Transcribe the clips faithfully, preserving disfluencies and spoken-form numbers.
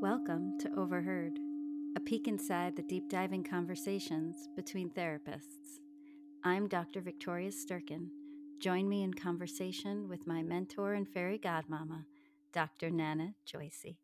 Welcome to Overheard, a peek inside the deep diving conversations between therapists. I'm Doctor Victoria Sturkin. Join me in conversation with my mentor and fairy godmama, Doctor Nana Joycey.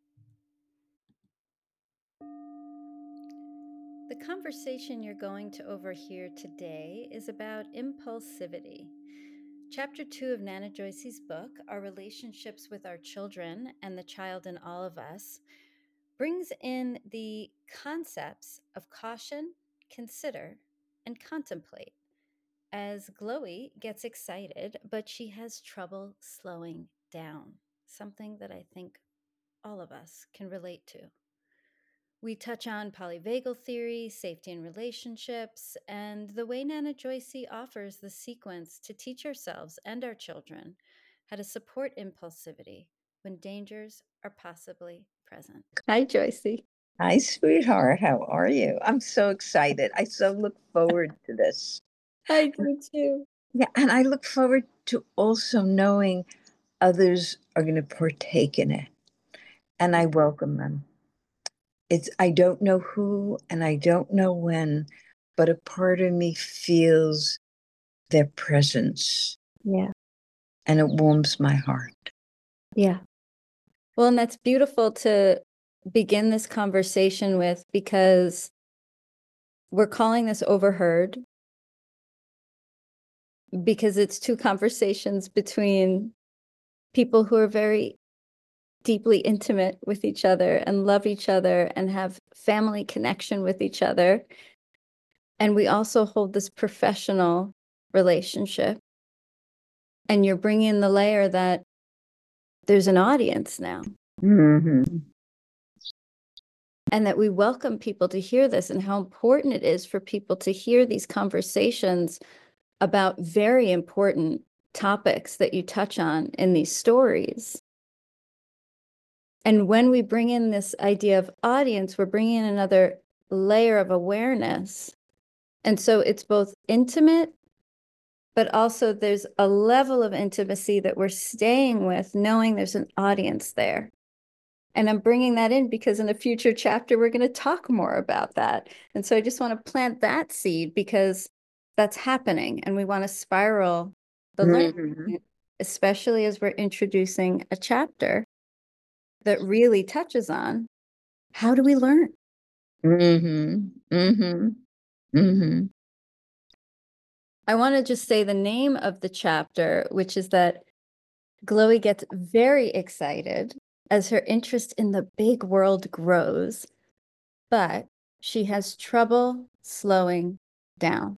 The conversation you're going to overhear today is about impulsivity. Chapter two of Nana Joycey's book, Our Relationships with Our Children and the Child in All of Us, brings in the concepts of caution, consider, and contemplate as Glowy gets excited, but she has trouble slowing down, something that I think all of us can relate to. We touch on polyvagal theory, safety in relationships, and the way Nana Joycey offers the sequence to teach ourselves and our children how to support impulsivity when dangers are possibly present. Hi, Joycey. Hi, sweetheart. How are you? I'm so excited. I so look forward to this. I do too. Yeah, and I look forward to also knowing others are going to partake in it. And I welcome them. It's I don't know who and I don't know when, but a part of me feels their presence. Yeah. And it warms my heart. Yeah. Well, and that's beautiful to begin this conversation with, because we're calling this Overheard because it's two conversations between people who are very deeply intimate with each other and love each other and have family connection with each other. And we also hold this professional relationship. And you're bringing in the layer that there's an audience now. Mm-hmm. And that we welcome people to hear this, and how important it is for people to hear these conversations about very important topics that you touch on in these stories. And when we bring in this idea of audience, we're bringing in another layer of awareness. And so it's both intimate, but also there's a level of intimacy that we're staying with, knowing there's an audience there. And I'm bringing that in because in a future chapter, we're going to talk more about that. And so I just want to plant that seed because that's happening. And we want to spiral the Mm-hmm. learning, especially as we're introducing a chapter that really touches on how do we learn? Mm-hmm. Mm-hmm. Mm-hmm. I want to just say the name of the chapter, which is that Glowy gets very excited as her interest in the big world grows, but she has trouble slowing down.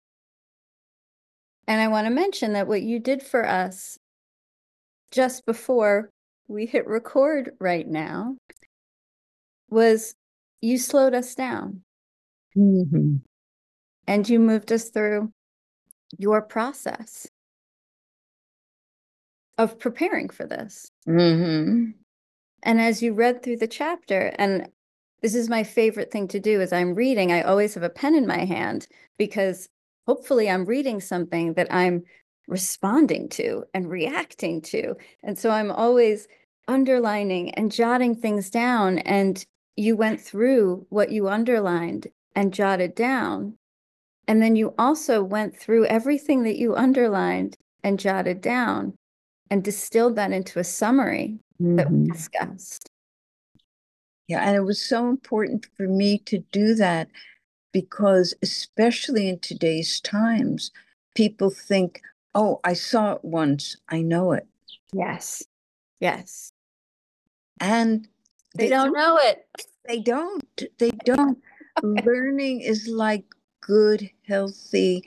And I want to mention that what you did for us just before we hit record right now was you slowed us down. Mm-hmm. And you moved us through your process of preparing for this. Mm-hmm. And as you read through the chapter, and this is my favorite thing to do as I'm reading, I always have a pen in my hand because hopefully I'm reading something that I'm responding to and reacting to. And so I'm always underlining and jotting things down. And you went through what you underlined and jotted down. And then you also went through everything that you underlined and jotted down and distilled that into a summary that we Mm-hmm. discussed. Yeah, and it was so important for me to do that because, especially in today's times, people think, oh, I saw it once, I know it. Yes. Yes. And They, they, don't know it. They don't. They don't. Learning is like good, healthy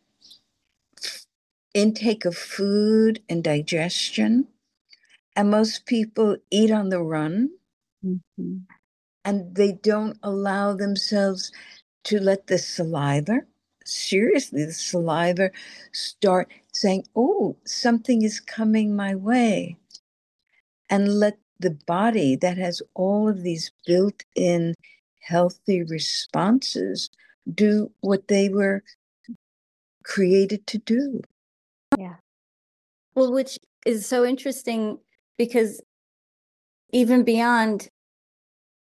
intake of food and digestion. And most people eat on the run. Mm-hmm. And they don't allow themselves to let the saliva, seriously, the saliva start saying, oh, something is coming my way. And let the body that has all of these built-in healthy responses do what they were created to do. Yeah. Well, which is so interesting because even beyond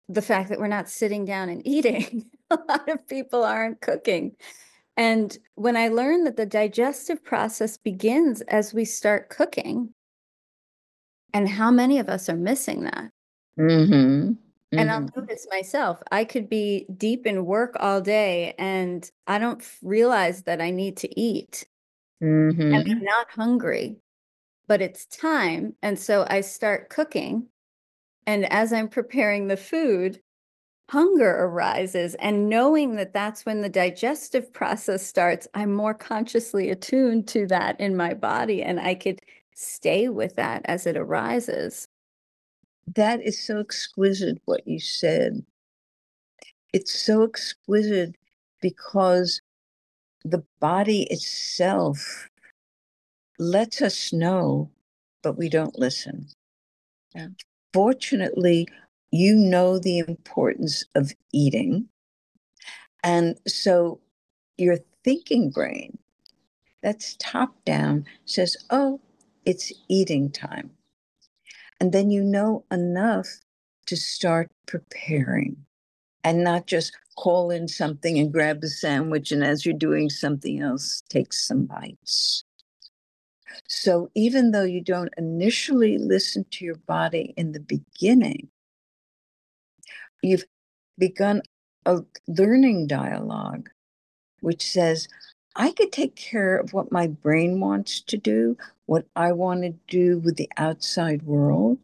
the fact that we're not sitting down and eating. A lot of people aren't cooking. And when I learned that the digestive process begins as we start cooking, and how many of us are missing that? Mm-hmm. And I'll Mm-hmm. notice myself, I could be deep in work all day and I don't f- realize that I need to eat. And Mm-hmm. I'm not hungry, but it's time. And so I start cooking. And as I'm preparing the food, hunger arises. And knowing that that's when the digestive process starts, I'm more consciously attuned to that in my body. And I could stay with that as it arises. That is so exquisite what you said. It's so exquisite because the body itself lets us know, but we don't listen. Yeah. Fortunately, you know the importance of eating. And so your thinking brain, that's top down, says, oh, it's eating time. And then you know enough to start preparing and not just call in something and grab a sandwich. And as you're doing something else, take some bites. So even though you don't initially listen to your body in the beginning, you've begun a learning dialogue, which says, I could take care of what my brain wants to do, what I want to do with the outside world.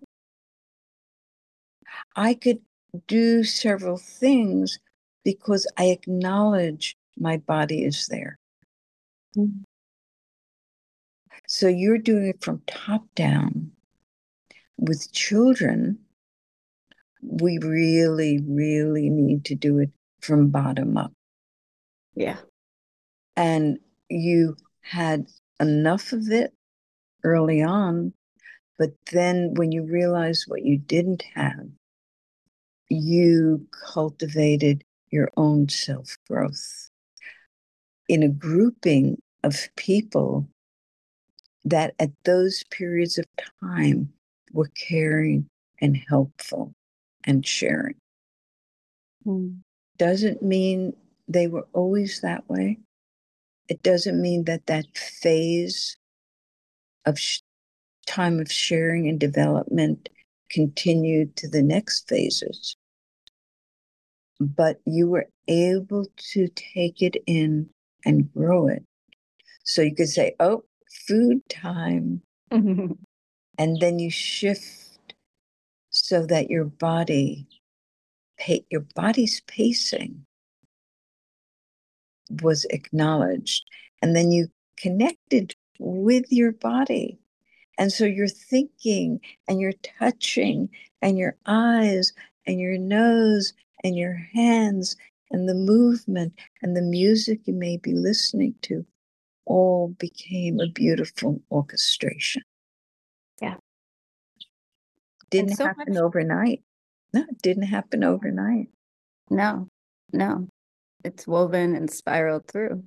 I could do several things because I acknowledge my body is there. Mm-hmm. So you're doing it from top down. With children, we really, really need to do it from bottom up. Yeah. And you had enough of it early on, but then when you realize what you didn't have, you cultivated your own self-growth in a grouping of people that at those periods of time were caring and helpful and sharing. Mm. Doesn't mean they were always that way. It doesn't mean that that phase of sh- time of sharing and development continued to the next phases. But you were able to take it in and grow it. So you could say, oh, food time. And then you shift so that your body, your body's pacing was acknowledged. And then you connected with your body. And so you're thinking and you're touching and your eyes and your nose and your hands and the movement and the music you may be listening to all became a beautiful orchestration. Yeah. Didn't so happen much- overnight. No, it didn't happen overnight. No, no. It's woven and spiraled through.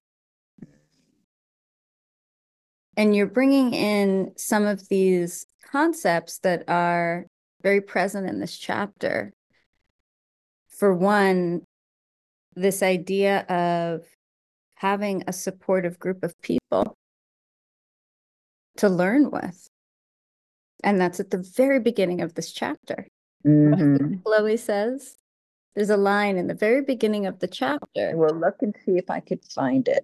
And you're bringing in some of these concepts that are very present in this chapter. For one, this idea of having a supportive group of people to learn with. And that's at the very beginning of this chapter. Mm-hmm. Chloe says, there's a line in the very beginning of the chapter. Well, look and see if I could find it.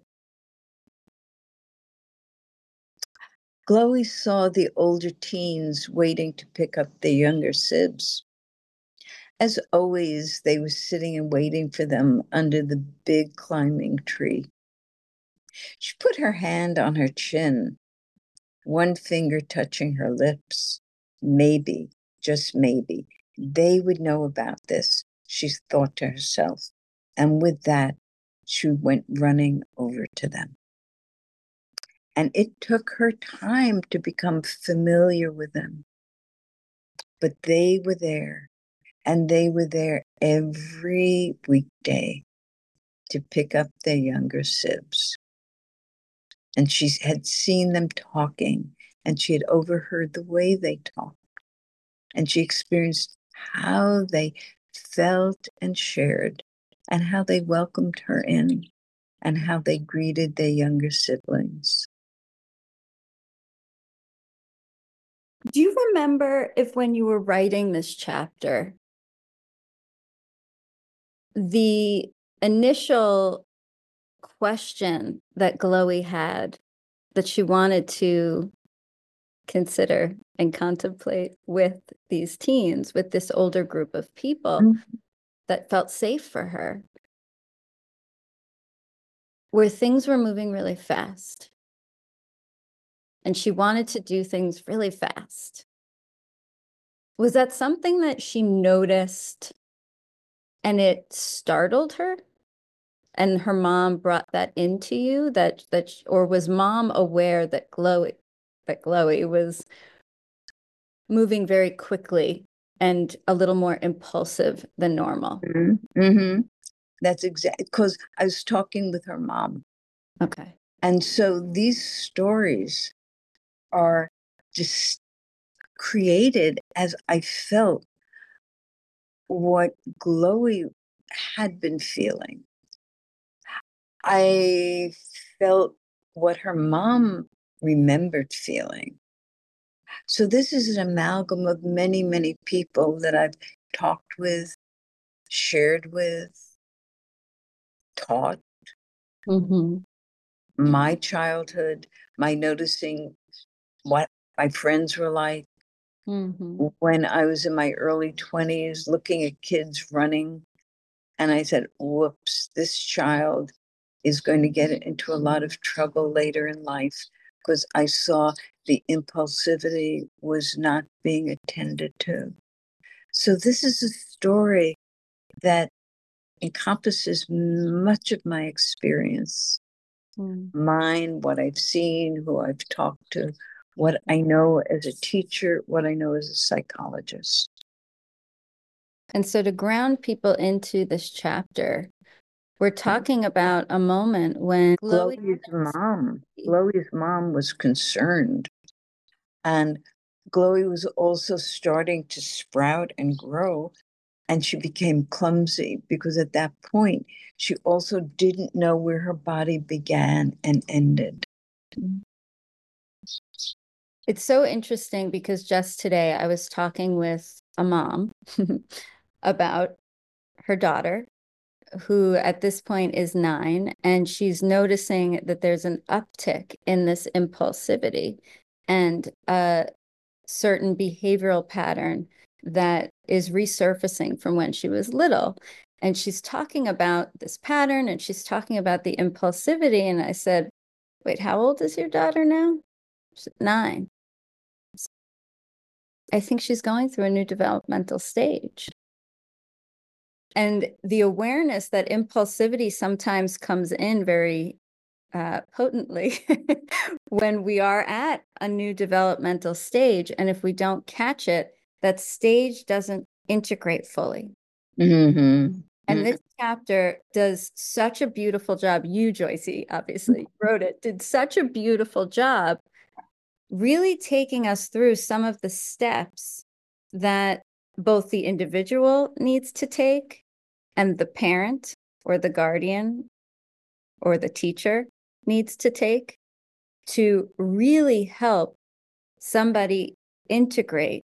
Chloe saw the older teens waiting to pick up the younger sibs. As always, they were sitting and waiting for them under the big climbing tree. She put her hand on her chin, one finger touching her lips. Maybe, just maybe, they would know about this, she thought to herself. And with that, she went running over to them. And it took her time to become familiar with them. But they were there, and they were there every weekday to pick up their younger sibs. And she had seen them talking, and she had overheard the way they talked. And she experienced how they felt and shared, and how they welcomed her in, and how they greeted their younger siblings. Do you remember if when you were writing this chapter, the initial question that Chloe had that she wanted to consider and contemplate with these teens, with this older group of people Mm-hmm. that felt safe for her, where things were moving really fast and she wanted to do things really fast? Was that something that she noticed and it startled her? And her mom brought that into you, that that or was mom aware that Chloe that Chloe was moving very quickly and a little more impulsive than normal? Mm-hmm. Mm-hmm. That's exactly, because I was talking with her mom. Okay. And so these stories are just created as I felt what Chloe had been feeling. I felt what her mom remembered feeling. So this is an amalgam of many, many people that I've talked with, shared with, taught. Mm-hmm. My childhood, my noticing what my friends were like Mm-hmm. when I was in my early twenties, looking at kids running. And I said, whoops, this child is going to get into a lot of trouble later in life, because I saw the impulsivity was not being attended to. So this is a story that encompasses much of my experience, Mm. mine, what I've seen, who I've talked to, what I know as a teacher, what I know as a psychologist. And so to ground people into this chapter, we're talking about a moment when Chloe Chloe's mom, Chloe's mom was concerned. And Chloe was also starting to sprout and grow. And she became clumsy because at that point, she also didn't know where her body began and ended. It's so interesting because just today I was talking with a mom about her daughter, who at this point is nine, and she's noticing that there's an uptick in this impulsivity and a certain behavioral pattern that is resurfacing from when she was little. And she's talking about this pattern and she's talking about the impulsivity. And I said, wait, how old is your daughter now? She's nine. I think she's going through a new developmental stage. And the awareness that impulsivity sometimes comes in very uh, potently when we are at a new developmental stage. And if we don't catch it, that stage doesn't integrate fully. Mm-hmm. And this chapter does such a beautiful job. You, Joycey, obviously wrote it, did such a beautiful job really taking us through some of the steps that both the individual needs to take and the parent or the guardian or the teacher needs to take to really help somebody integrate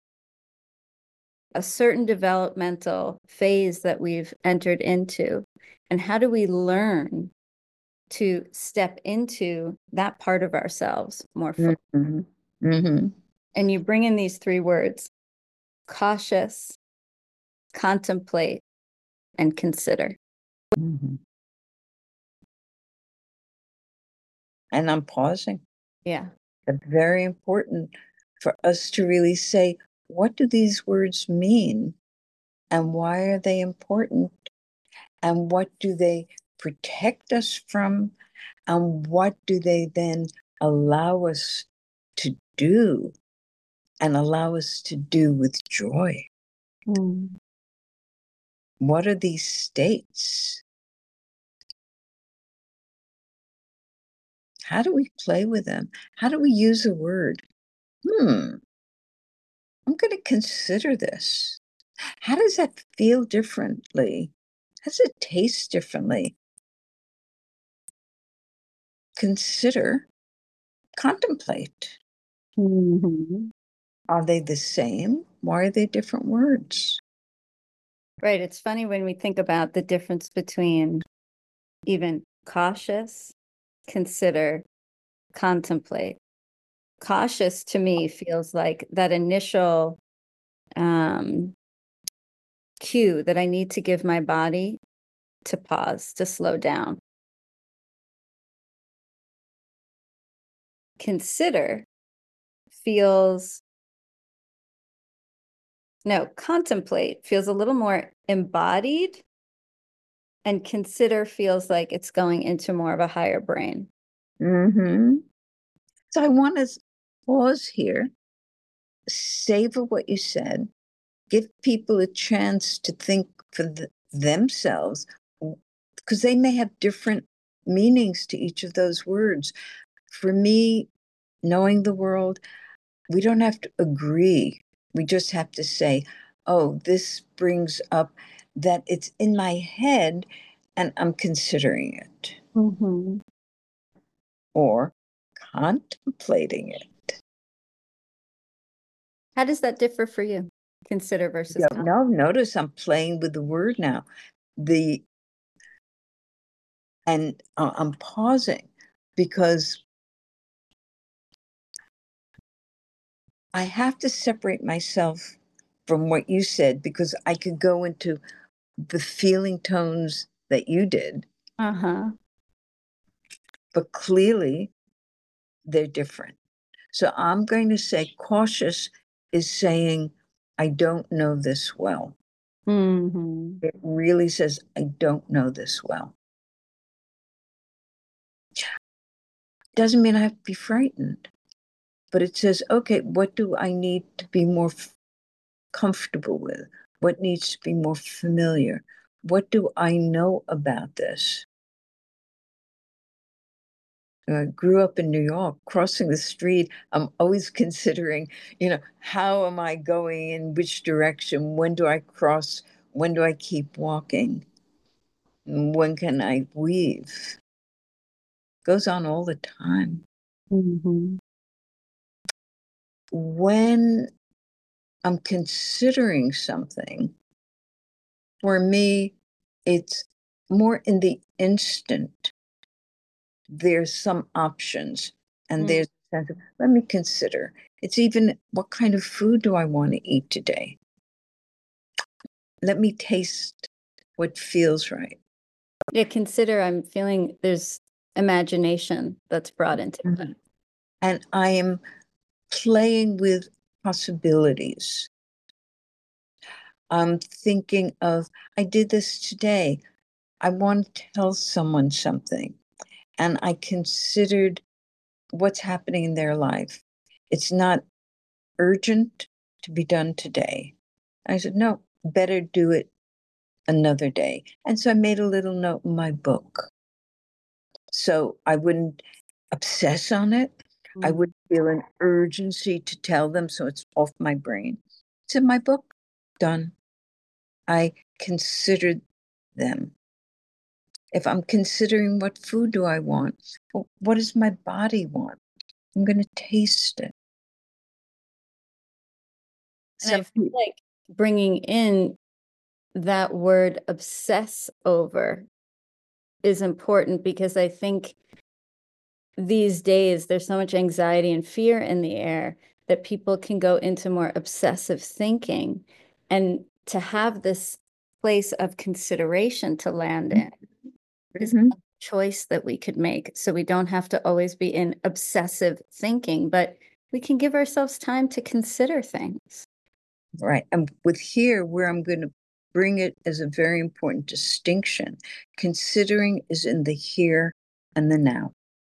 a certain developmental phase that we've entered into. And how do we learn to step into that part of ourselves more fully? Mm-hmm. Mm-hmm. And you bring in these three words: cautious, contemplate, and consider. Mm-hmm. And I'm pausing. Yeah. It's very important for us to really say, what do these words mean? And why are they important? And what do they protect us from? And what do they then allow us to do and allow us to do with joy? Mm. What are these states? How do we play with them? How do we use a word? Hmm, I'm going to consider this. How does that feel differently? How does it taste differently? Consider, contemplate. Mm-hmm. Are they the same? Why are they different words? Right. It's funny when we think about the difference between even cautious, consider, contemplate. Cautious to me feels like that initial um, cue that I need to give my body to pause, to slow down. Consider feels, no, contemplate feels a little more embodied, and consider feels like it's going into more of a higher brain. Mm-hmm. So I want to pause here, savor what you said, give people a chance to think for the, themselves, because they may have different meanings to each of those words. For me, knowing the world, we don't have to agree. We just have to say, oh, this brings up that it's in my head and I'm considering it. Mm-hmm. Or contemplating it. How does that differ for you? Consider versus Yeah, no, notice I'm playing with the word now. The and uh, I'm pausing because I have to separate myself from what you said, because I could go into the feeling tones that you did. Uh-huh. But clearly they're different. So I'm going to say cautious is saying, I don't know this well. Mm-hmm. It really says, I don't know this well. Doesn't mean I have to be frightened, but it says, okay, what do I need to be more f- comfortable with? What needs to be more familiar? What do I know about this? I grew up in New York, crossing the street. I'm always considering, you know, how am I going, in which direction? When do I cross? When do I keep walking? When can I weave? Goes on all the time. Mm-hmm. When I'm considering something, for me, it's more in the instant. There's some options, and Mm. there's a sense of, let me consider. It's even, what kind of food do I want to eat today? Let me taste what feels right. Yeah, consider I'm feeling there's imagination that's brought into Mhm. that. And I am playing with possibilities. I'm thinking of, I did this today. I want to tell someone something, and I considered what's happening in their life. It's not urgent to be done today. I said, no, better do it another day. And so I made a little note in my book. So I wouldn't obsess on it. I Mm. wouldn't feel an urgency to tell them, so it's off my brain. It's in my book, done. I considered them. If I'm considering what food do I want, well, what does my body want? I'm going to taste it. And Some I feel like bringing in that word obsess over is important, because I think these days there's so much anxiety and fear in the air that people can go into more obsessive thinking, and to have this place of consideration to land in is Mhm. a choice that we could make, so we don't have to always be in obsessive thinking, but we can give ourselves time to consider things. Right. And with here, where I'm going to bring it as a very important distinction, considering is in the here and the now.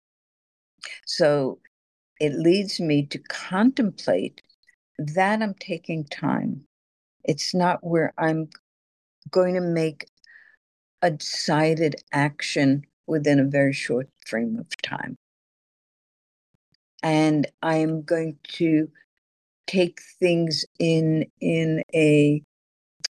So it leads me to contemplate that I'm taking time. It's not where I'm going to make a decided action within a very short frame of time. And I'm going to take things in in a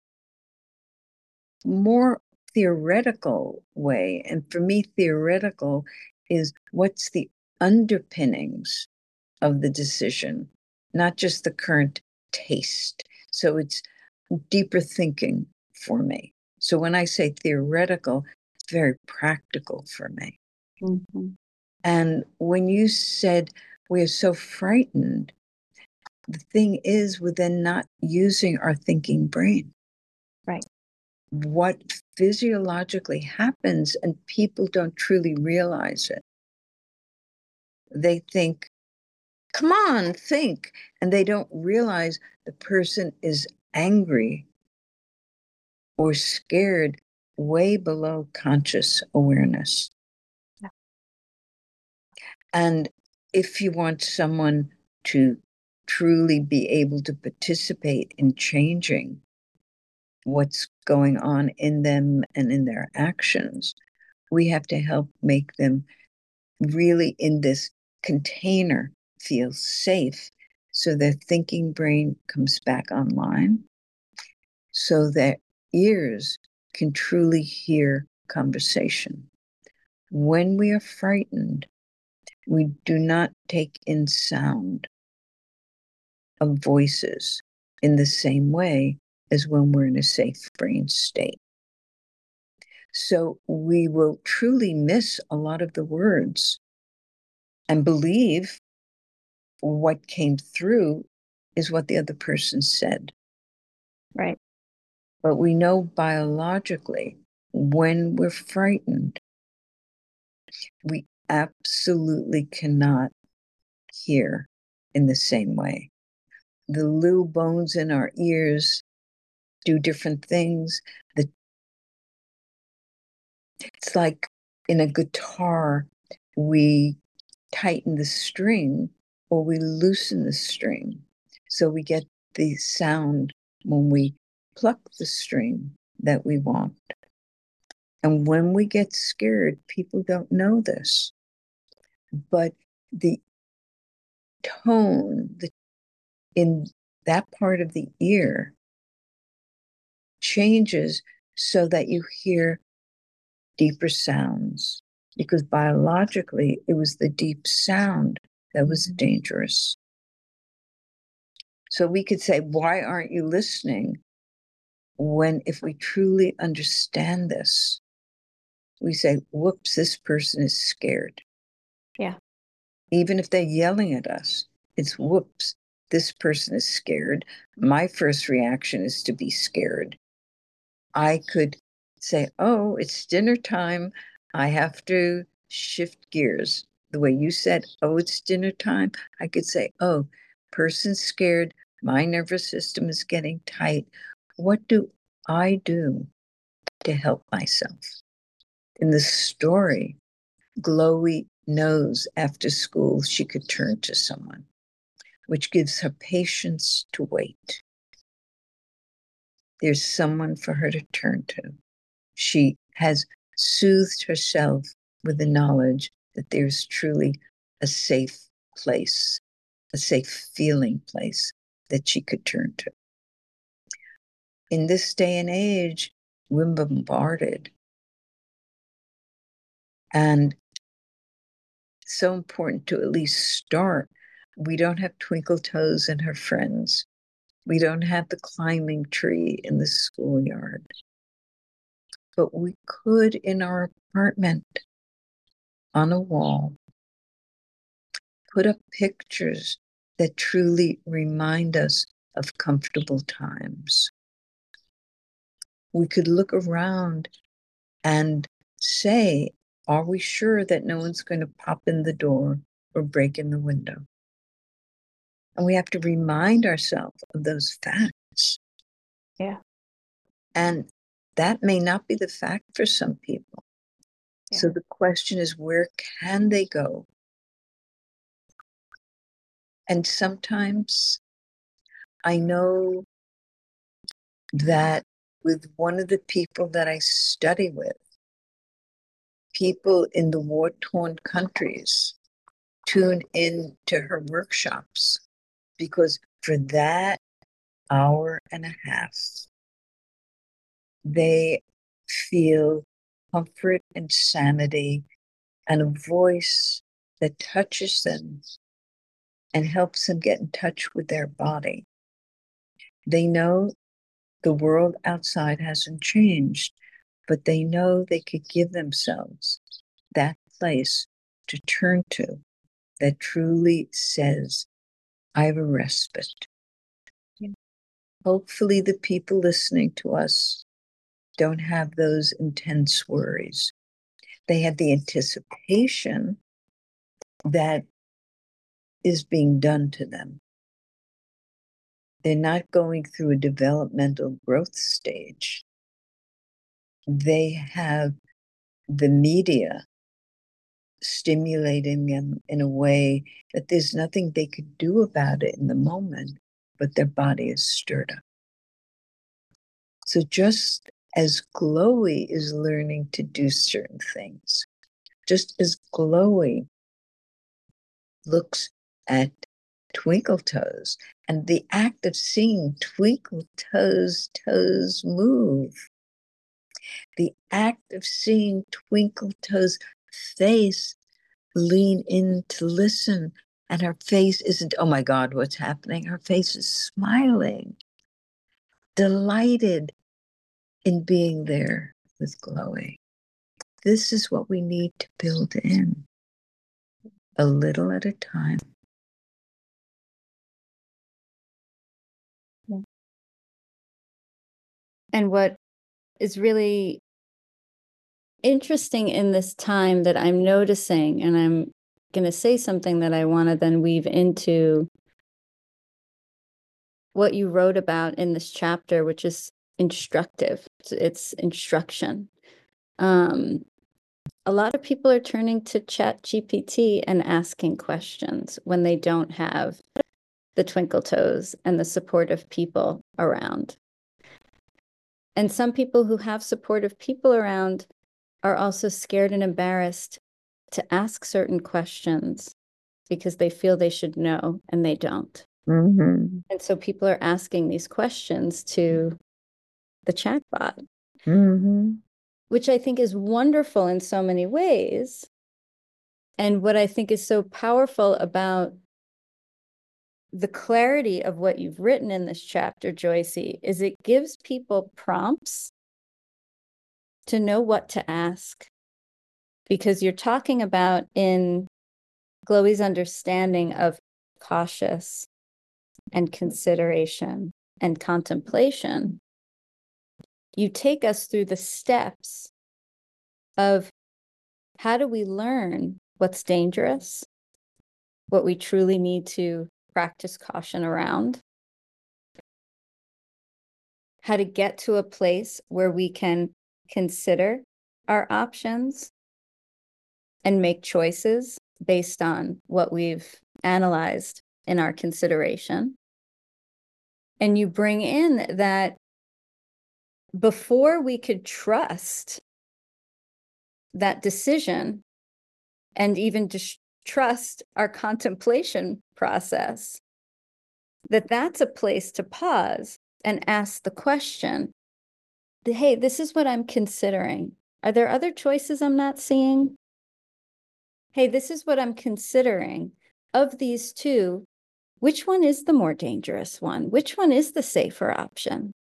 more theoretical way. And for me, theoretical is what's the underpinnings of the decision, not just the current taste. So it's deeper thinking for me. So when I say theoretical, it's very practical for me. Mm-hmm. And when you said we're so frightened, the thing is, we're then not using our thinking brain. Right. What physiologically happens, and people don't truly realize it. They think, come on, think. And they don't realize the person is angry or scared way below conscious awareness. Yeah. And if you want someone to truly be able to participate in changing what's going on in them and in their actions, we have to help make them really in this container feel safe, so their thinking brain comes back online, so their ears can truly hear conversation. When we are frightened, we do not take in sound of voices in the same way as when we're in a safe brain state. So we will truly miss a lot of the words and believe what came through is what the other person said. Right. But we know biologically, when we're frightened, we absolutely cannot hear in the same way. The little bones in our ears do different things. The, it's like in a guitar, we tighten the string or we loosen the string. So we get the sound when we pluck the string that we want. And when we get scared, people don't know this, but the tone the, in that part of the ear changes so that you hear deeper sounds, because biologically it was the deep sound that was Mm-hmm. dangerous. So we could say, why aren't you listening? When if we truly understand this, we say, whoops, this person is scared. Yeah. Even if they're yelling at us, it's whoops, this person is scared. My first reaction is to be scared. I could say, oh, it's dinner time. I have to shift gears. The way you said, oh, it's dinner time, I could say, oh, person's scared. My nervous system is getting tight. What do I do to help myself? In the story, Glowy knows after school she could turn to someone, which gives her patience to wait. There's someone for her to turn to. She has soothed herself with the knowledge that there's truly a safe place, a safe feeling place that she could turn to. In this day and age, we're bombarded. And so important to at least start. We don't have Twinkle Toes and her friends. We don't have the climbing tree in the schoolyard. But we could, in our apartment, on a wall, put up pictures that truly remind us of comfortable times. We could look around and say, are we sure that no one's going to pop in the door or break in the window? And we have to remind ourselves of those facts. Yeah. And that may not be the fact for some people. Yeah. So the question is, where can they go? And sometimes I know that with one of the people that I study with, people in the war-torn countries tune in to her workshops, because for that hour and a half, they feel comfort and sanity and a voice that touches them and helps them get in touch with their body. They know the world outside hasn't changed, but they know they could give themselves that place to turn to that truly says, I have a respite. Yeah. Hopefully the people listening to us don't have those intense worries. They have the anticipation that is being done to them. They're not going through a developmental growth stage. They have the media stimulating them in a way that there's nothing they could do about it in the moment, but their body is stirred up. So just as Chloe is learning to do certain things, just as Chloe looks at Twinkle Toes and the act of seeing Twinkle Toes' toes move, the act of seeing Twinkle Toes' face lean in to listen, and her face isn't, oh my God, what's happening? Her face is smiling, delighted in being there with Chloe. This is what we need to build in, a little at a time. And what is really interesting in this time that I'm noticing, and I'm going to say something that I want to then weave into what you wrote about in this chapter, which is instructive. It's, it's instruction. Um, a lot of people are turning to Chat G P T and asking questions when they don't have the Twinkle Toes and the supportive people around. And some people who have supportive people around are also scared and embarrassed to ask certain questions because they feel they should know and they don't. Mm-hmm. And so people are asking these questions to the chatbot, Mm-hmm. which I think is wonderful in so many ways. And what I think is so powerful about the clarity of what you've written in this chapter, Joycey, is it gives people prompts to know what to ask. Because you're talking about in Chloe's understanding of cautious and consideration and contemplation, you take us through the steps of how do we learn what's dangerous, what we truly need to practice caution around, how to get to a place where we can consider our options and make choices based on what we've analyzed in our consideration. And you bring in that before we could trust that decision and even just trust our contemplation process, that that's a place to pause and ask the question, hey, this is what I'm considering. Are there other choices I'm not seeing? Hey, this is what I'm considering. Of these two, which one is the more dangerous one? Which one is the safer option?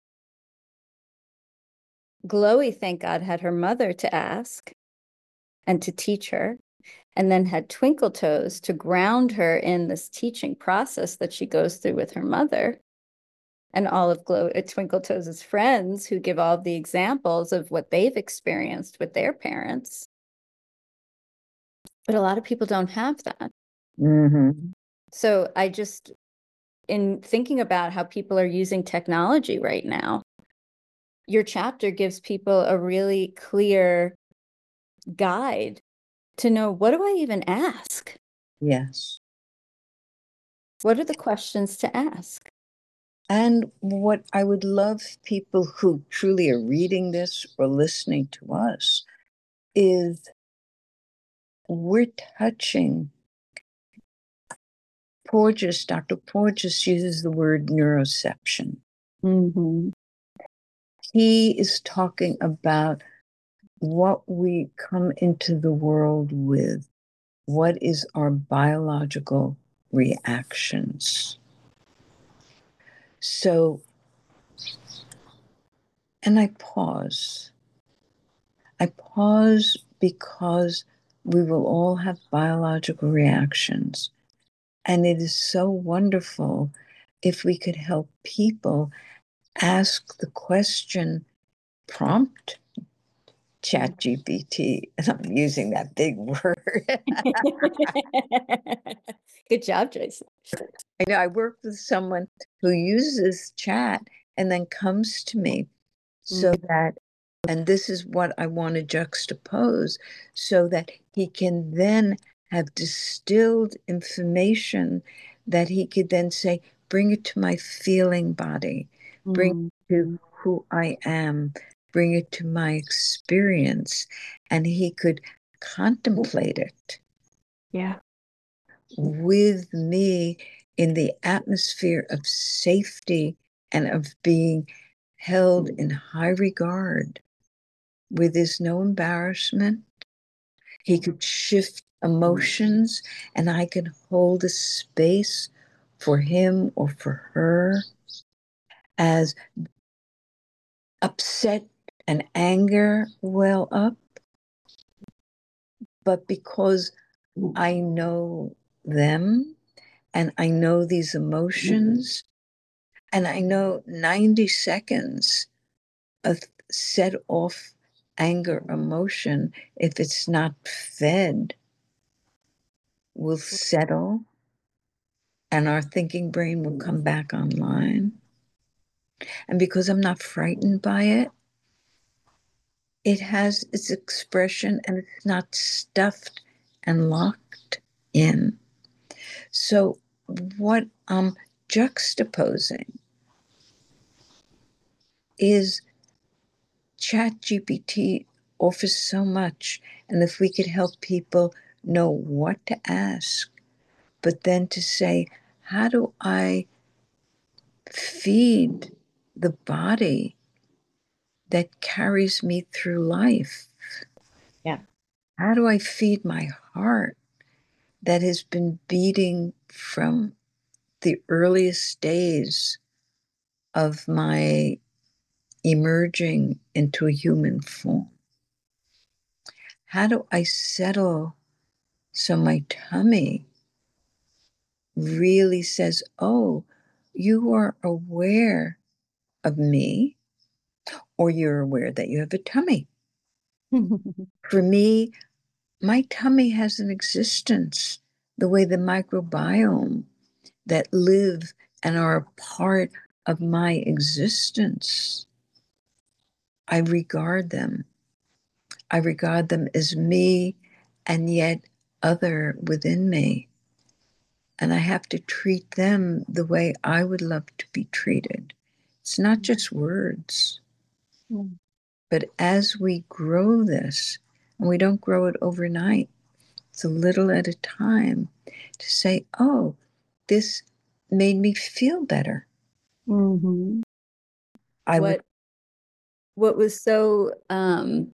Chloe, thank God, had her mother to ask and to teach her, and then had Twinkle Toes to ground her in this teaching process that she goes through with her mother, and all of Glo- Twinkle Toes' friends who give all the examples of what they've experienced with their parents. But a lot of people don't have that. Mm-hmm. So I just, in thinking about how people are using technology right now, your chapter gives people a really clear guide to know, what do I even ask? Yes. What are the questions to ask? And what I would love people who truly are reading this or listening to us is we're touching. Porges, Doctor Porges uses the word neuroception. Mm-hmm. he is talking about what we come into the world with. What is our biological reactions? So, and I pause. I pause because we will all have biological reactions. And it is so wonderful if we could help people ask the question, prompt ChatGPT, and I'm using that big word. Good job, Jason. I know I work with someone who uses chat and then comes to me so Mm. that, and this is what I want to juxtapose, so that he can then have distilled information that he could then say, bring it to my feeling body, bring Mm. it to who I am, bring it to my experience, and he could contemplate it Yeah. with me in the atmosphere of safety and of being held in high regard, where there's no embarrassment. He could shift emotions, and I can hold a space for him or for her as upset and anger well up. But because I know them and I know these emotions, and I know ninety seconds of set off anger emotion, if it's not fed, will settle and our thinking brain will come back online. And because I'm not frightened by it, it has its expression and it's not stuffed and locked in. So, what I'm juxtaposing is ChatGPT offers so much. And if we could help people know what to ask, but then to say, how do I feed the body that carries me through life? Yeah. How do I feed my heart that has been beating from the earliest days of my emerging into a human form? How do I settle so my tummy really says, oh, you are aware of me, or you're aware that you have a tummy? For me, my tummy has an existence, the way the microbiome that live and are a part of my existence. I regard them. I regard them as me and yet other within me. And I have to treat them the way I would love to be treated. It's not just words, Mm. but as we grow this, and we don't grow it overnight, it's a little at a time, to say, oh, this made me feel better. Mm-hmm. I what would, what was so um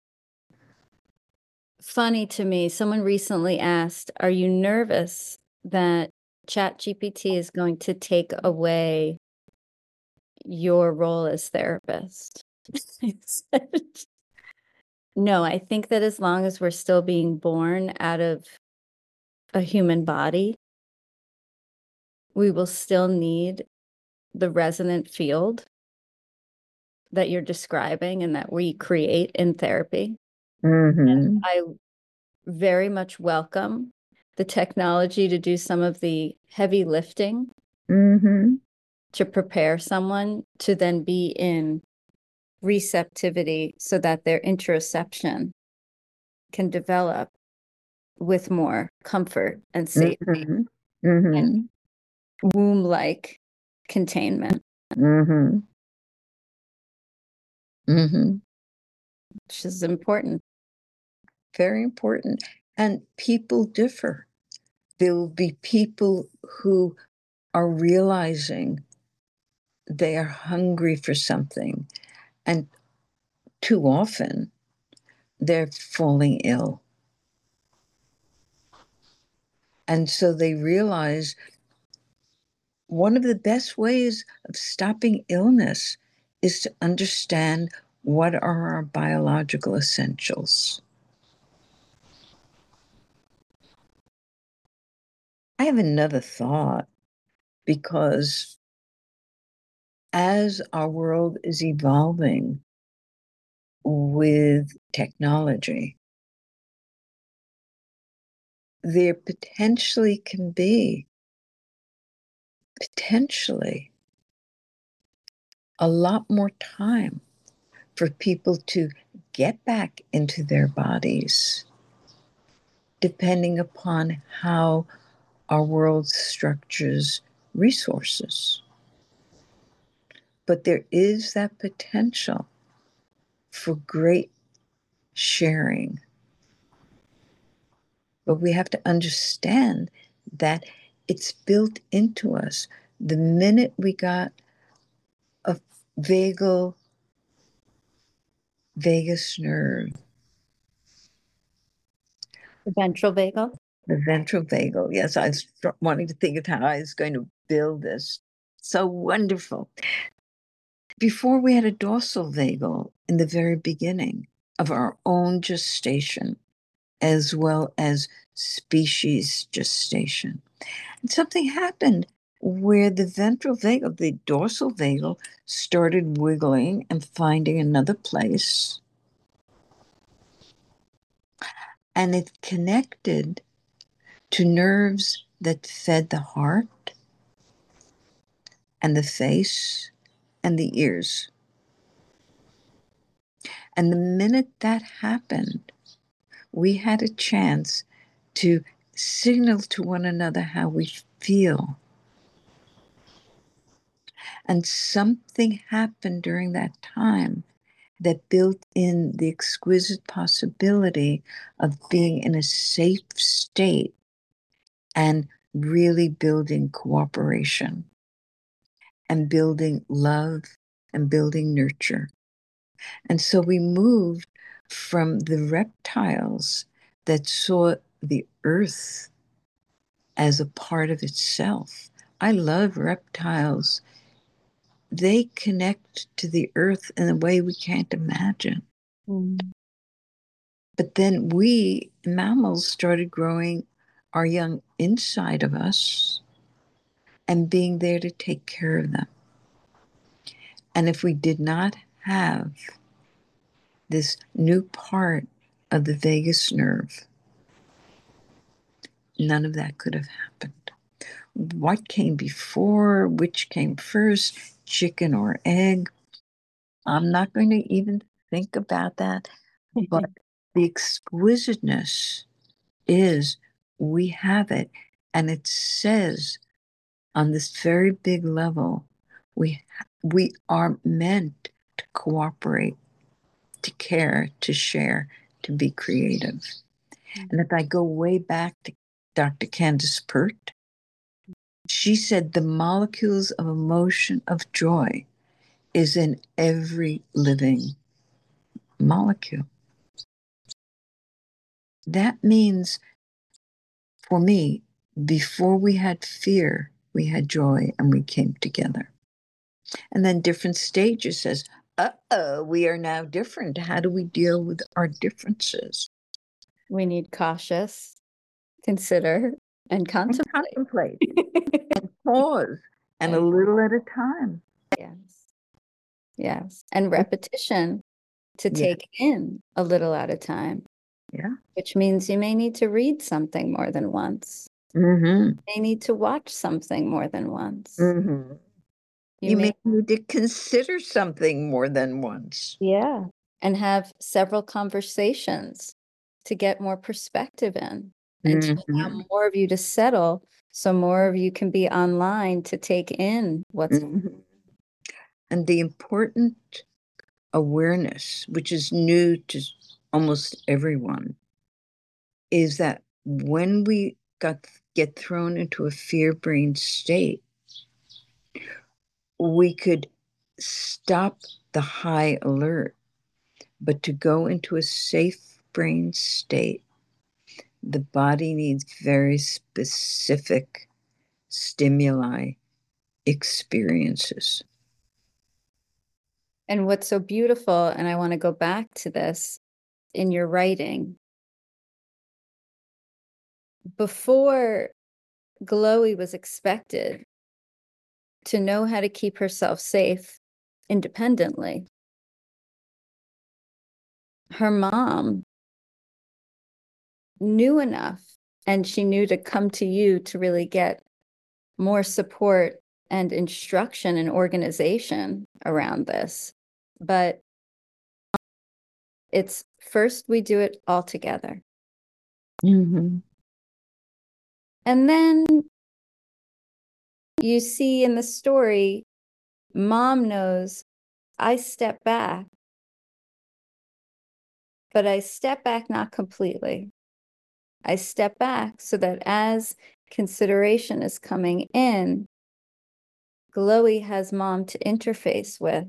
funny to me, someone recently asked, are you nervous that ChatGPT is going to take away your role as therapist? I said, no, I think that as long as we're still being born out of a human body, we will still need the resonant field that you're describing and that we create in therapy. mm-hmm, I very much welcome the technology to do some of the heavy lifting mm-hmm, to prepare someone to then be in receptivity so that their interoception can develop with more comfort and safety mm-hmm, mm-hmm, and womb-like containment, mm-hmm, mm-hmm. which is important. Very important. And people differ. There will be people who are realizing they are hungry for something And too often, they're falling ill. And so they realize one of the best ways of stopping illness is to understand what are our biological essentials. I have another thought, because as our world is evolving with technology, there potentially can be potentially a lot more time for people to get back into their bodies, depending upon how our world structures resources. But there is that potential for great sharing. But we have to understand that it's built into us. The minute we got a vagal vagus nerve, The ventral vagal. the ventral vagal, yes, I was wanting to think of how I was going to build this. So wonderful. Before we had a dorsal vagal in the very beginning of our own gestation, as well as species gestation. And something happened where the ventral vagal, the dorsal vagal, started wiggling and finding another place. And it connected to nerves that fed the heart and the face and the ears. And the minute that happened, we had a chance to signal to one another how we feel. And something happened during that time that built in the exquisite possibility of being in a safe state and really building cooperation and building love and building nurture. And so we moved from the reptiles that saw the earth as a part of itself. I love reptiles. They connect to the earth in a way we can't imagine. Mm. But then we mammals started growing our young inside of us and being there to take care of them. And if we did not have this new part of the vagus nerve, none of that could have happened. What came before, which came first, chicken or egg? I'm not going to even think about that. But the exquisiteness is we have it. And it says on this very big level, we, we are meant to cooperate, to care, to share, to be creative. Mm-hmm. And if I go way back to Doctor Candace Pert, she said the molecules of emotion, of joy, is in every living molecule. That means, for me, before we had fear, we had joy and we came together. And then different stages says, uh-oh, we are now different. How do we deal with our differences? We need cautious, consider, and contemplate. And contemplate. And pause. And a little at a time. Yes. Yes. And repetition to take yeah. in a little at a time. Yeah. Which means you may need to read something more than once. Mm-hmm. You may need to watch something more than once. Mm-hmm. You, you may, may need to consider something more than once. Yeah. And have several conversations to get more perspective in and mm-hmm. to allow more of you to settle so more of you can be online to take in what's mm-hmm. And the important awareness, which is new to almost everyone, is that when we got get thrown into a fear brain state, we could stop the high alert, but to go into a safe brain state, the body needs very specific stimuli, experiences. And what's so beautiful, and I want to go back to this in your writing, before Glowy was expected to know how to keep herself safe independently, her mom knew enough, and she knew to come to you to really get more support and instruction and organization around this. But it's first we do it all together. Mm-hmm. And then you see in the story, mom knows I step back, but I step back not completely. I step back so that as consideration is coming in, Glowy has mom to interface with,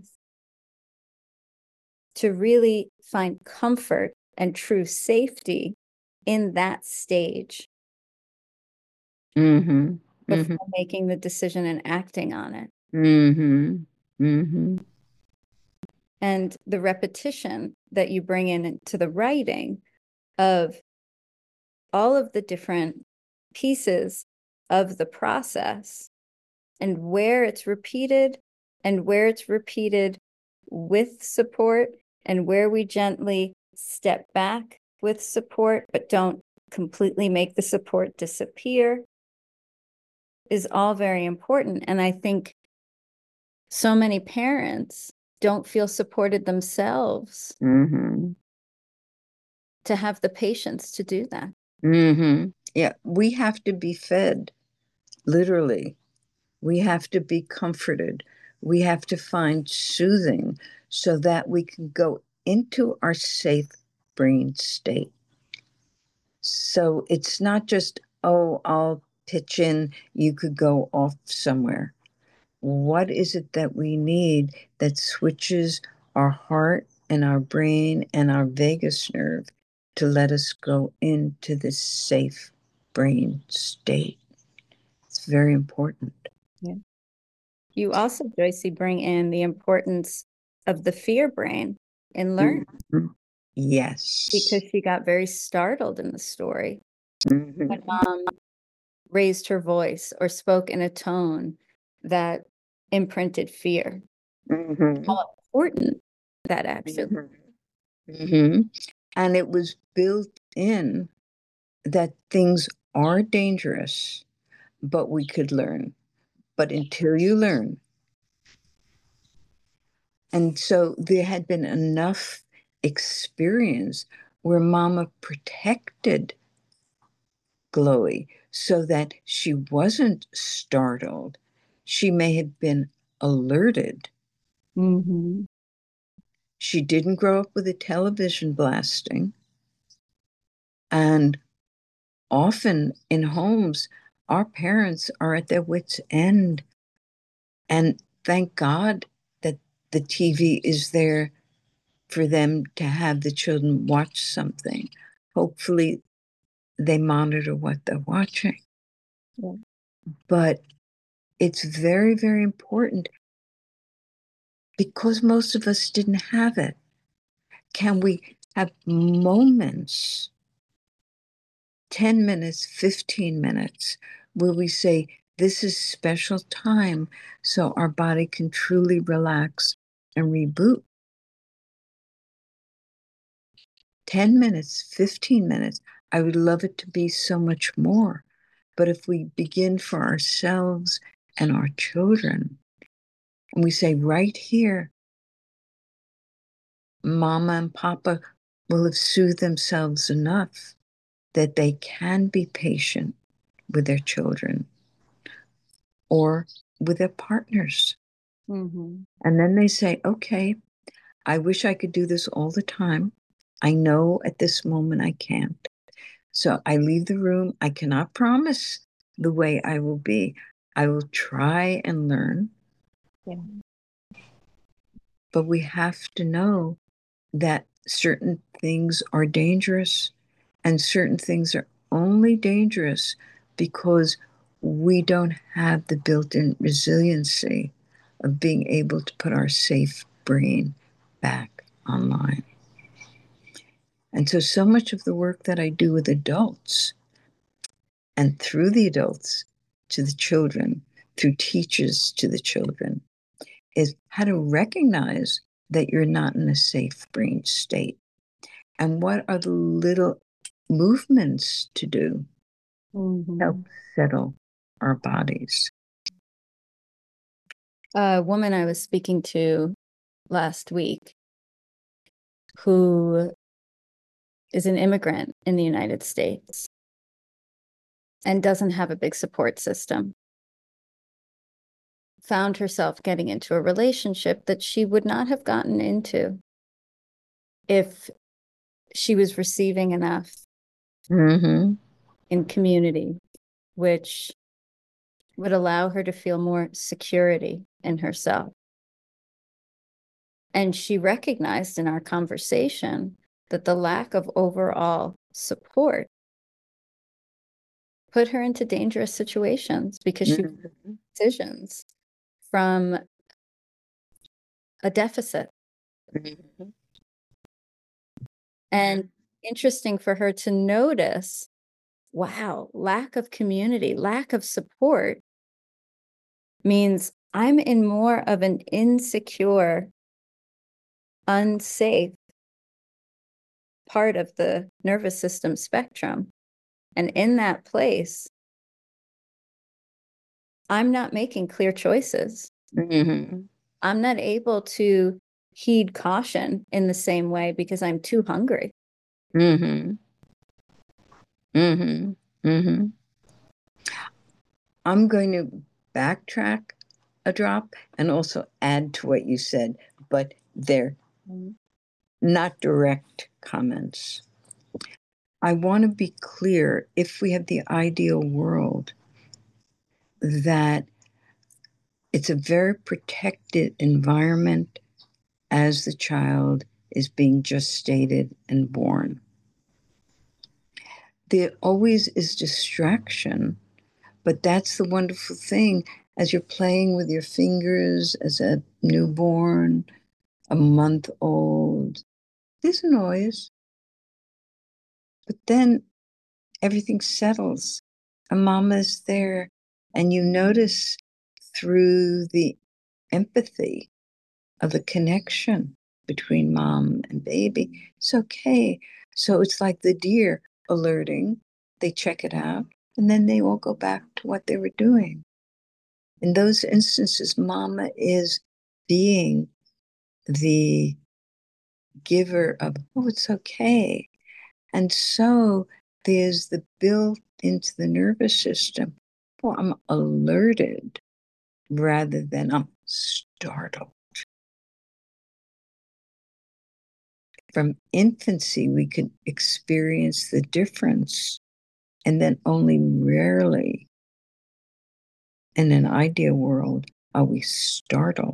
to really find comfort and true safety in that stage. Mm-hmm. Before Mm-hmm. making the decision and acting on it. Mm-hmm. Mm-hmm. And the repetition that you bring into the writing of all of the different pieces of the process and where it's repeated and where it's repeated with support and where we gently step back with support but don't completely make the support disappear is all very important. And I think so many parents don't feel supported themselves Mm-hmm. to have the patience to do that. Mm-hmm. Yeah, we have to be fed, literally. We have to be comforted. We have to find soothing so that we can go into our safe brain state. So it's not just, oh, I'll pitch in, you could go off somewhere. What is it that we need that switches our heart and our brain and our vagus nerve to let us go into this safe brain state? It's very important. Yeah. You also, Joycey, bring in the importance of the fear brain in learning. Mm-hmm. Yes. Because she got very startled in the story Mm-hmm. when mom raised her voice or spoke in a tone that imprinted fear. Mm-hmm. How important that actually. Mm-hmm. And it was built in that things are dangerous, but we could learn. But until you learn, and so there had been enough experience where mama protected Glowy so that she wasn't startled. She may have been alerted. Mm-hmm. She didn't grow up with a television blasting. And often in homes, our parents are at their wits' end. And thank God that the T V is there for them to have the children watch something. Hopefully, they monitor what they're watching. Yeah. But it's very, very important because most of us didn't have it. Can we have moments, ten minutes, fifteen minutes, where we say, this is special time so our body can truly relax and reboot? ten minutes, fifteen minutes. I would love it to be so much more. But if we begin for ourselves and our children, and we say, right here, mama and papa will have soothed themselves enough that they can be patient with their children or with their partners. Mm-hmm. And then they say, okay, I wish I could do this all the time. I know at this moment I can't. So I leave the room. I cannot promise the way I will be. I will try and learn. Yeah. But we have to know that certain things are dangerous, and certain things are only dangerous because we don't have the built-in resiliency of being able to put our safe brain back online. And so, so much of the work that I do with adults and through the adults to the children, through teachers to the children, is how to recognize that you're not in a safe brain state. And what are the little movements to do Mm-hmm. to help settle our bodies? A woman I was speaking to last week who is an immigrant in the United States and doesn't have a big support system, found herself getting into a relationship that she would not have gotten into if she was receiving enough Mm-hmm. in community, which would allow her to feel more security in herself. And she recognized in our conversation that the lack of overall support put her into dangerous situations because she Mm-hmm. made decisions from a deficit. Mm-hmm. And interesting for her to notice, wow, lack of community, lack of support means I'm in more of an insecure, unsafe part of the nervous system spectrum. And in that place, I'm not making clear choices. Mm-hmm. I'm not able to heed caution in the same way because I'm too hungry. Mm-hmm. Mm-hmm. Mm-hmm. I'm going to backtrack a drop and also add to what you said, but they're not direct comments. I want to be clear, if we have the ideal world, that it's a very protected environment as the child is being gestated and born. There always is distraction, but that's the wonderful thing. As you're playing with your fingers as a newborn, a month old, there's noise. But then everything settles. A mama is there, and you notice through the empathy of the connection between mom and baby, it's okay. So it's like the deer alerting, they check it out, and then they all go back to what they were doing. In those instances, mama is being the giver of, oh, it's okay. And so there's the built into the nervous system, well, I'm alerted rather than I'm startled. From infancy, we could experience the difference, and then only rarely in an ideal world are we startled.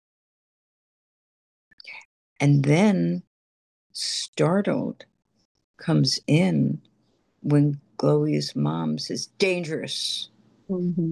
And then startled comes in when Chloe's mom says, dangerous. Mm-hmm.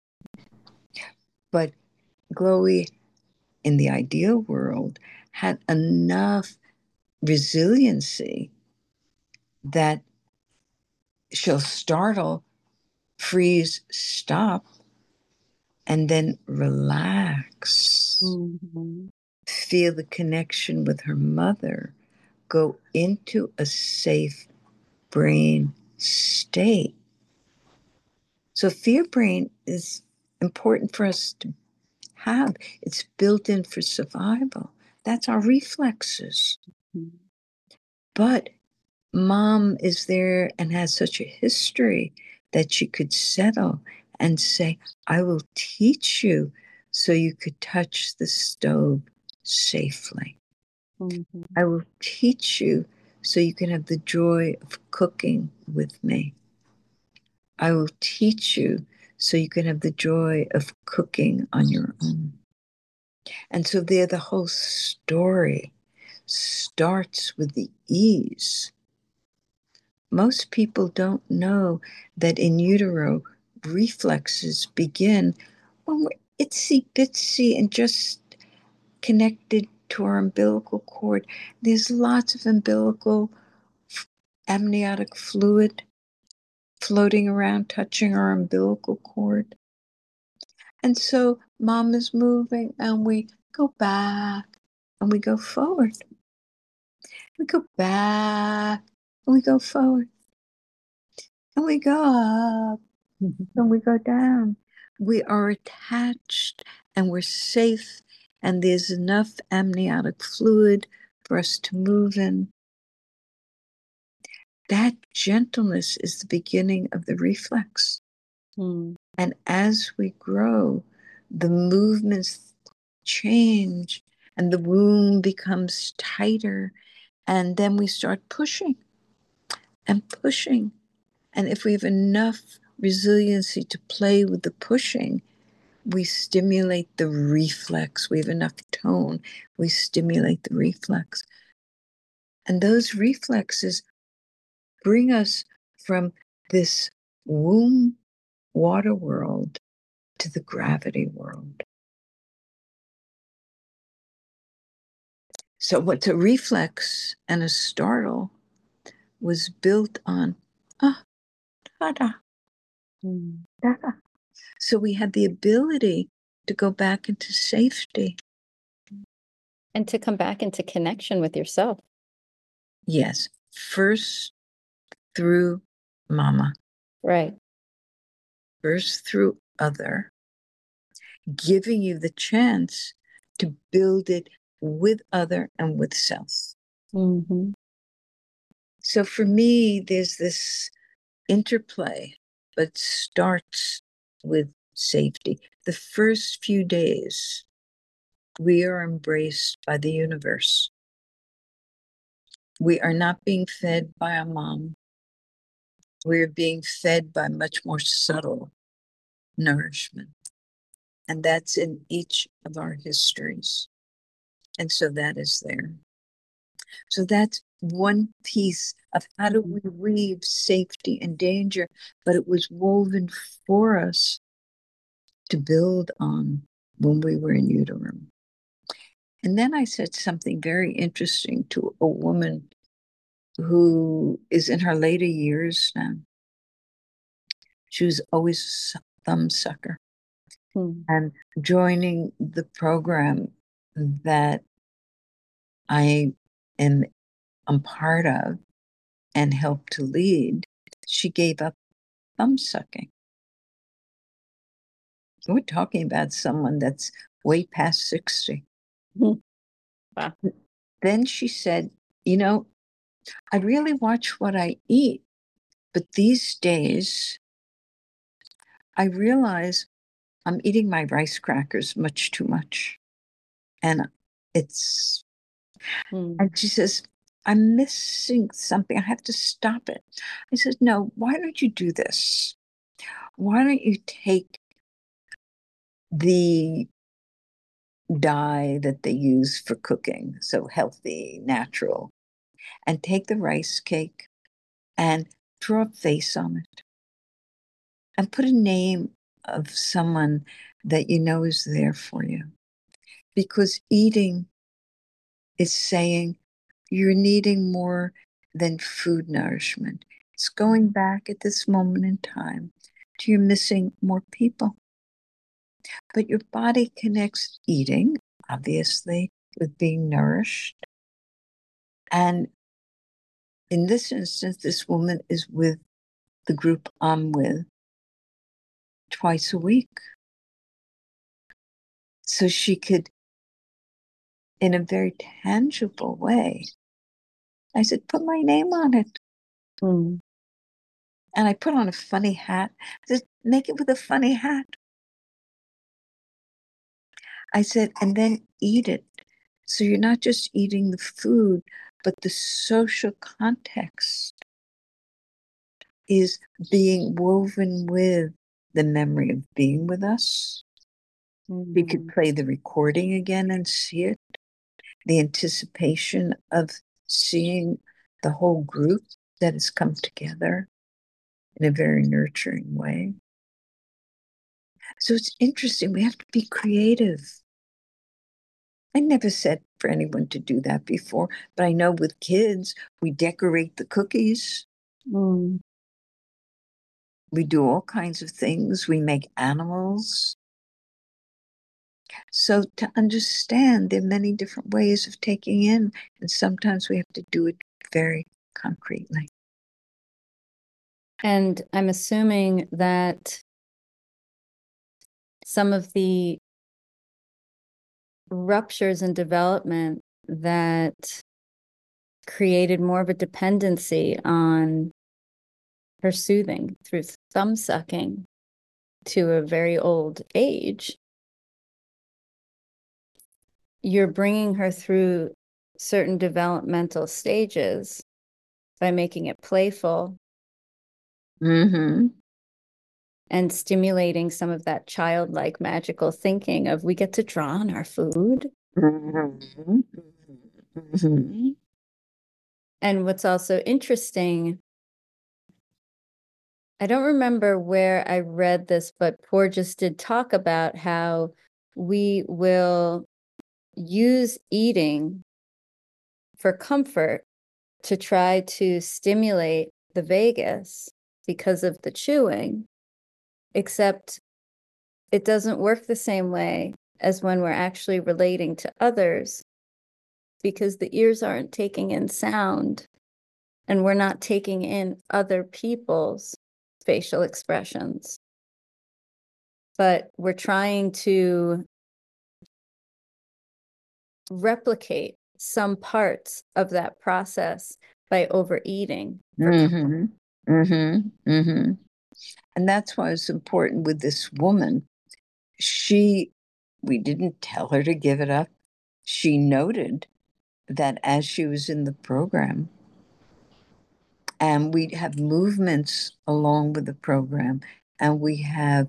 But Chloe, in the ideal world, had enough resiliency that she'll startle, freeze, stop, and then relax. Mm-hmm. Feel the connection with her mother, go into a safe brain state. So fear brain is important for us to have. It's built in for survival. That's our reflexes. Mm-hmm. But mom is there and has such a history that she could settle and say, I will teach you so you could touch the stove safely. Mm-hmm. I will teach you so you can have the joy of cooking with me. I will teach you so you can have the joy of cooking on your own. And so there the whole story starts with the ease. Most people don't know that in utero, reflexes begin when we're itsy bitsy and just connected to our umbilical cord. There's lots of umbilical amniotic fluid floating around, touching our umbilical cord. And so mom is moving and we go back and we go forward. We go back and we go forward. And we go up and we go down. We are attached and we're safe, and there's enough amniotic fluid for us to move in. That gentleness is the beginning of the reflex. Mm. And as we grow, the movements change and the womb becomes tighter. And then we start pushing and pushing. And if we have enough resiliency to play with the pushing, we stimulate the reflex. We have enough tone, we stimulate the reflex. And those reflexes bring us from this womb water world to the gravity world. So what's a reflex and a startle was built on ah, da-da, Mm. da-da. So we had the ability to go back into safety. And to come back into connection with yourself. Yes, first through mama, Right. first through other, giving you the chance to build it with other and with self. Mm-hmm. So for me, there's this interplay, but starts with safety. The first few days, we are embraced by the universe. We are not being fed by a mom. We're being fed by much more subtle nourishment. And that's in each of our histories. And so that is there. So that's one piece of how do we weave safety and danger, but it was woven for us to build on when we were in utero. And then I said something very interesting to a woman who is in her later years now. She was always a thumb sucker. Mm. And joining the program that I am I'm part of and help to lead, she gave up thumb sucking. We're talking about someone that's way past sixty. Wow. Then she said, you know, I really watch what I eat, but these days I realize I'm eating my rice crackers much too much. And it's, Mm. and she says, I'm missing something. I have to stop it. I said, no, why don't you do this? Why don't you take the dye that they use for cooking, so healthy, natural, and take the rice cake and draw a face on it and put a name of someone that you know is there for you. Because eating is saying you're needing more than food nourishment. It's going back at this moment in time to you're missing more people. But your body connects eating, obviously, with being nourished. And in this instance, this woman is with the group I'm with twice a week. So she could, in a very tangible way, I said, put my name on it. Mm. And I put on a funny hat. I said, make it with a funny hat. I said, and then eat it. So you're not just eating the food, but the social context is being woven with the memory of being with us We could Mhm. play the recording again and see it. The anticipation of seeing the whole group that has come together in a very nurturing way. So it's interesting. We have to be creative. I never said for anyone to do that before, but I know with kids, we decorate the cookies. Mm. We do all kinds of things. We make animals. So to understand, there are many different ways of taking in, and sometimes we have to do it very concretely. And I'm assuming that some of the ruptures in development that created more of a dependency on her soothing through thumb sucking to a very old age, you're bringing her through certain developmental stages by making it playful Mm-hmm. and stimulating some of that childlike magical thinking of we get to draw on our food. Mm-hmm. Mm-hmm. And what's also interesting, I don't remember where I read this, but Porges did talk about how we will use eating for comfort to try to stimulate the vagus because of the chewing, except it doesn't work the same way as when we're actually relating to others, because the ears aren't taking in sound and we're not taking in other people's facial expressions. But we're trying to replicate some parts of that process by overeating. Mm-hmm. Mm-hmm. Mm-hmm. And that's why it's important with this woman. She, we didn't tell her to give it up. She noted that as she was in the program, and we have movements along with the program, and we have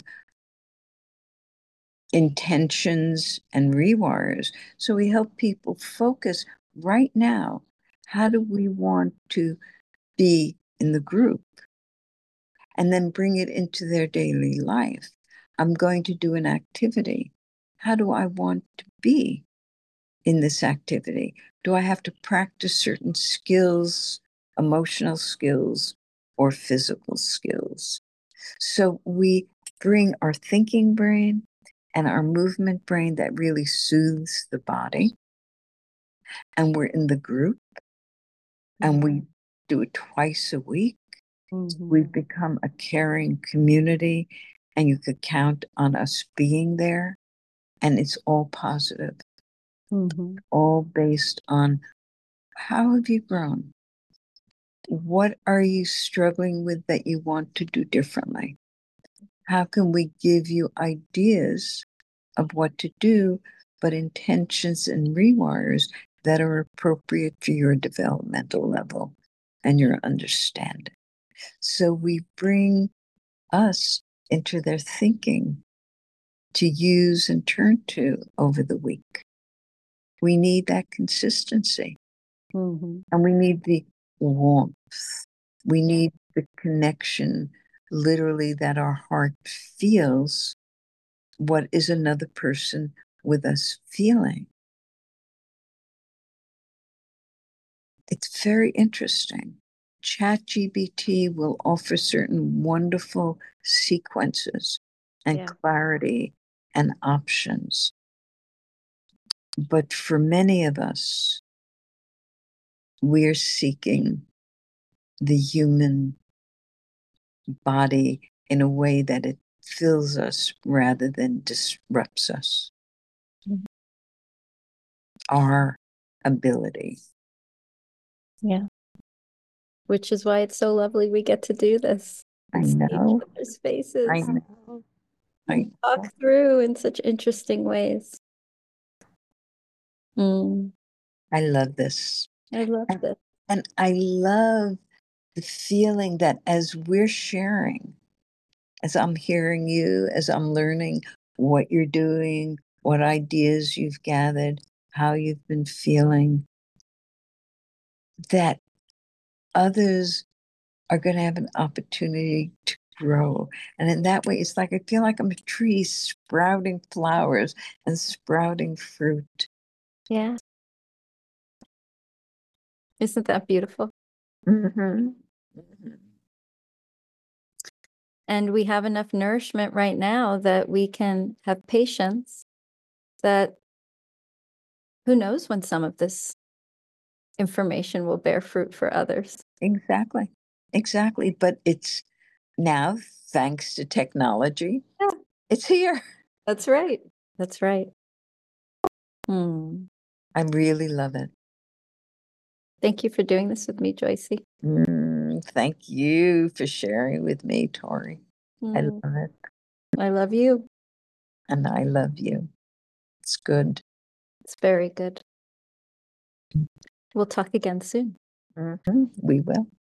intentions and rewires. So we help people focus right now. How do we want to be in the group? And then bring it into their daily life. I'm going to do an activity. How do I want to be in this activity? Do I have to practice certain skills, emotional skills, or physical skills? So we bring our thinking brain and our movement brain that really soothes the body. And we're in the group and we do it twice a week. Mhm. We've become a caring community, and you could count on us being there. And it's all positive, Mhm. all based on how have you grown? What are you struggling with that you want to do differently? How can we give you ideas of what to do, but intentions and rewires that are appropriate for your developmental level and your understanding? So we bring us into their thinking to use and turn to over the week. We need that consistency. Mhm. And we need the warmth. We need the connection, literally, that our heart feels what is another person with us feeling. It's very interesting. ChatGPT will offer certain wonderful sequences and Yeah. clarity and options. But for many of us, we're seeking the human body in a way that it fills us rather than disrupts us. Mhm. Our ability. Yeah. Which is why it's so lovely we get to do this I and see each know. other's faces. I know. I Talk through in such interesting ways. Mm, I love this. I love And, this. and I love the feeling that as we're sharing, as I'm hearing you, as I'm learning what you're doing, what ideas you've gathered, how you've been feeling, that others are going to have an opportunity to grow. And in that way, it's like I feel like I'm a tree sprouting flowers and sprouting fruit. Yeah. Isn't that beautiful? Mm-hmm. Mm-hmm. And we have enough nourishment right now that we can have patience, that who knows when some of this information will bear fruit for others. Exactly. Exactly. But it's now, thanks to technology, Yeah. it's here. That's right. That's right. Hmm. I really love it. Thank you for doing this with me, Joycey. Mm, thank you for sharing with me, Tori. I Mm. love it. I love you. And I love you. It's good. It's very good. We'll talk again soon. Mm-hmm. We will.